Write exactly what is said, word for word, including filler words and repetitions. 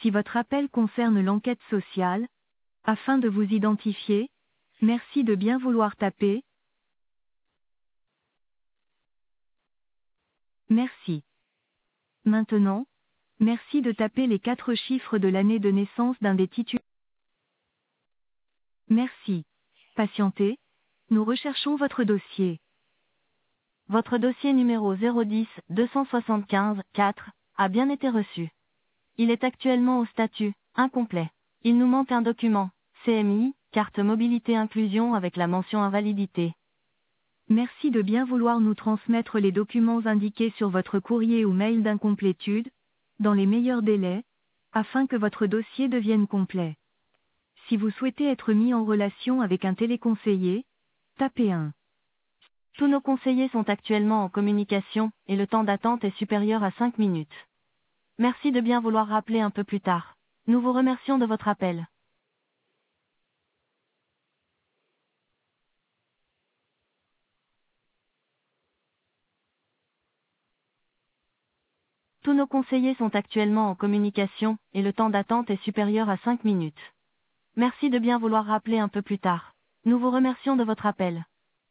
Si votre appel concerne l'enquête sociale, afin de vous identifier, merci de bien vouloir taper. Merci. Maintenant, merci de taper les quatre chiffres de l'année de naissance d'un des titulaires. Merci. Patientez. Nous recherchons votre dossier. Votre dossier numéro zéro dix deux cent soixante-quinze quatre a bien été reçu. Il est actuellement au statut incomplet. Il nous manque un document, C M I, carte mobilité inclusion avec la mention invalidité. Merci de bien vouloir nous transmettre les documents indiqués sur votre courrier ou mail d'incomplétude, dans les meilleurs délais, afin que votre dossier devienne complet. Si vous souhaitez être mis en relation avec un téléconseiller, tapez un. Tous nos conseillers sont actuellement en communication, et le temps d'attente est supérieur à cinq minutes. Merci de bien vouloir rappeler un peu plus tard. Nous vous remercions de votre appel. Tous nos conseillers sont actuellement en communication, et le temps d'attente est supérieur à cinq minutes. Merci de bien vouloir rappeler un peu plus tard. Nous vous remercions de votre appel.